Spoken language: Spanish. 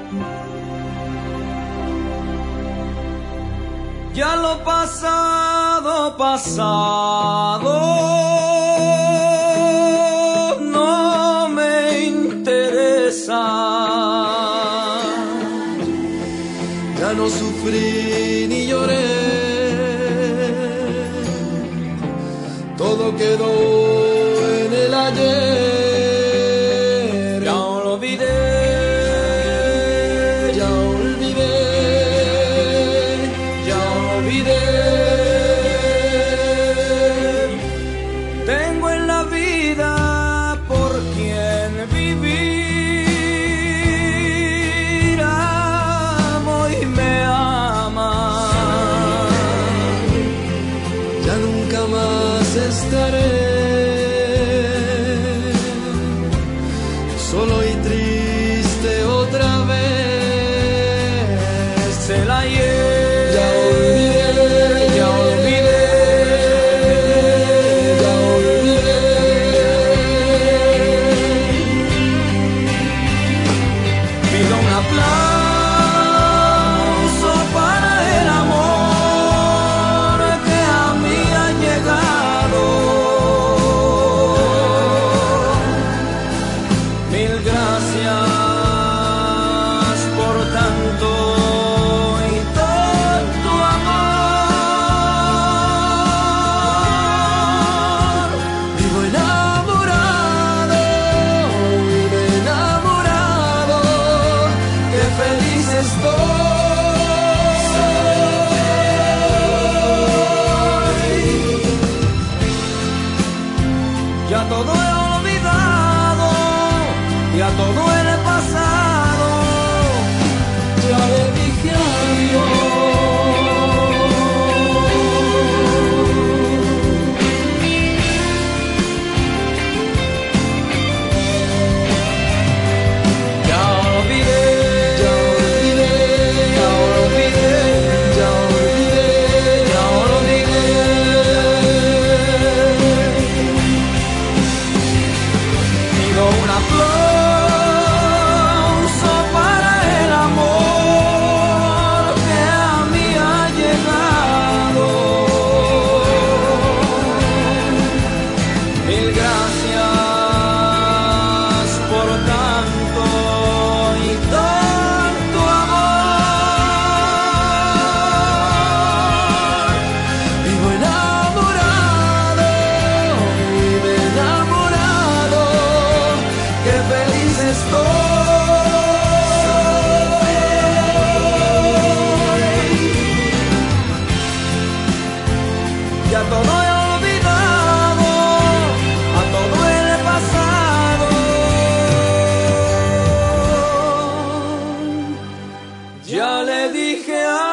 Ya lo pasado, pasado, no me interesa. Ya no sufrí ni lloré, todo quedó en el ayer. Ya olvidé, ya olvidé, ya olvidé. Tengo en la vida por quien vivir, amo y me ama. Ya nunca más estaré solo y triste otra vez. El ayer ya olvidé, ya olvidé, ya olvidé. Pido un aplauso para el amor que a mí ha llegado. Mil gracias por tanto y tanto amor. Vivo enamorado, vivo enamorado, qué feliz estoy. Ya todo he olvidado, ya todo en el pasado, ya le dije adiós. Ya olvidé, ya olvidé, ya olvidé, ya olvidé, ya olvidé. Pido un aplauso para el amor que a mí ha llegado. Mil gracias por tanto y tanto amor. Vivo enamorado, vivo enamorado, qué feliz estoy. Ya todo he olvidado, a todo el pasado, ya le dije